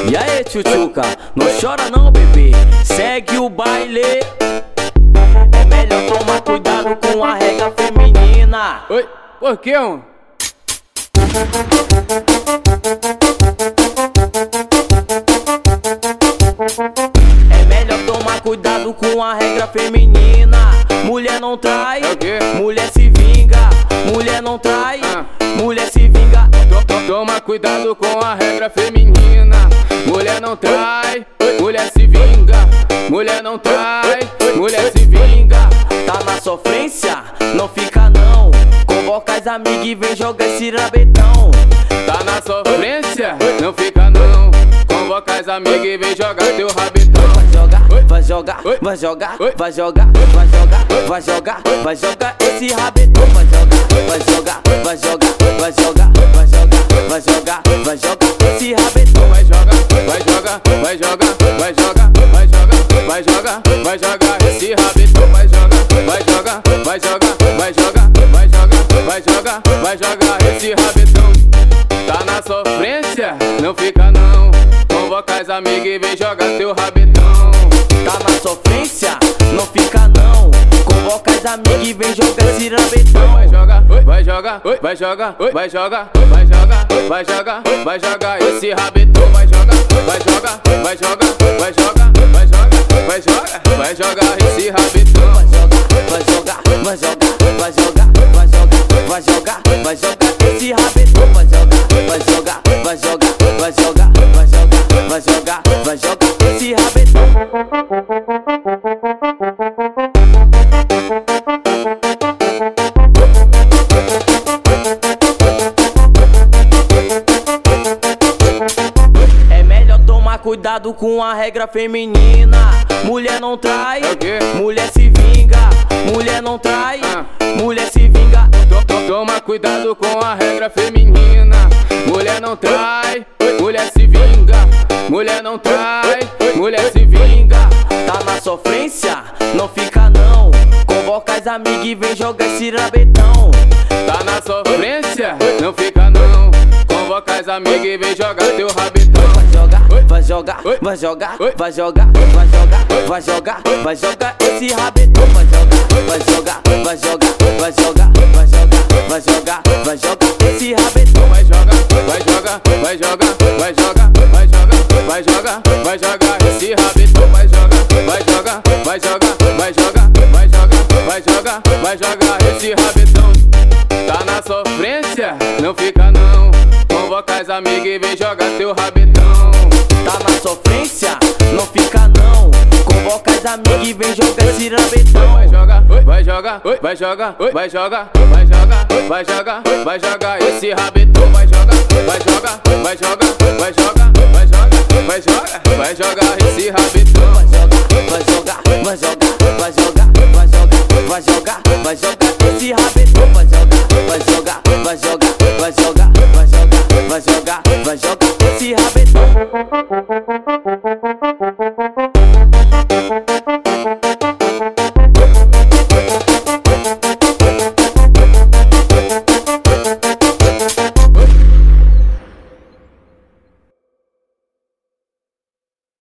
E aí, tchutchuca, não chora não, bebê, segue o baile. É melhor tomar cuidado com a regra feminina. Oi, por que, um? É melhor tomar cuidado com a regra feminina. Mulher não trai, É o quê? mulher se vinga. Mulher não trai, mulher se vinga. Toma cuidado com a regra feminina. Mulher não trai, mulher se vinga. Mulher não trai, mulher se vinga. Tá na sofrência? Não fica não. Convoca as amigas e vem jogar esse rabetão. Tá na sofrência? Não fica não. Convoca as amigas e vem jogar teu rabetão. Vai jogar, vai jogar, vai jogar, vai jogar, vai jogar, vai jogar esse rabetão. Vai jogar, vai jogar, vai jogar, vai jogar, vai jogar, vai jogar esse rabetão. Vai jogar, vai jogar, vai jogar, vai jogar, vai jogar, vai jogar, vai jogar esse rabetão. Vai jogar, vai jogar, vai jogar, vai jogar, vai jogar, vai jogar, vai jogar esse rabetão. Tá na sofrência? Não fica não. Convoca as amigas e vem jogar teu rabetão. Tá na sofrência? Não fica não. Convoca as amigas e vem jogar esse rabetão. Vai jogar, vai jogar, vai jogar, vai jogar, vai jogar, vai jogar, vai jogar esse rabetão. Vai jogar, vai jogar, vai jogar, vai jogar, vai jogar, vai jogar, vai jogar esse rabetão. Vai jogar, vai jogar, vai jogar, vai jogar, vai jogar, vai jogar esse rabetão. Vai jogar, vai jogar, vai jogar, vai jogar, vai jogar, vai jogar, vai jogar esse rabetão. É melhor tomar cuidado com a regra feminina. Mulher não trai, É o quê? mulher se vinga. Mulher não trai, mulher se vinga. Toma cuidado com a regra feminina. Mulher não trai, mulher se vinga. Mulher não trai, mulher se vinga. Tá na sofrência? Não fica não. Convoca as amigas e vem jogar esse rabetão. Tá na sofrência? Não fica não. Convoca as amigas e vem jogar teu rabetão. Vai jogar, vai jogar, vai jogar, vai jogar, vai jogar, vai jogar esse rabetão. Vai jogar, vai jogar, vai jogar, vai jogar, vai jogar, vai jogar esse rabetão. Vai jogar, vai jogar, vai jogar, vai jogar, vai jogar, vai jogar, vai jogar esse rabetão. Vai jogar, vai jogar, vai jogar, vai jogar, vai jogar, vai jogar, vai jogar esse rabetão. Tá na sofrência? Não fica não. Convoca as amigas e vem jogar teu rabetão. Tá na sofrência? Não fica não. Convoca as amigas e vem jogar esse rabetão. Vai jogar, vai jogar, vai jogar, vai jogar, vai jogar, vai jogar, vai jogar esse rabetão. Vai jogar, vai jogar, vai jogar, vai jogar, vai jogar, vai jogar, vai jogar esse rabetão. Vai jogar, vai jogar, vai jogar, vai jogar, vai jogar, vai jogar esse rabetão. Vai jogar, vai jogar, vai jogar, vai jogar, vai jogar, vai jogar, vai jogar esse rabetão.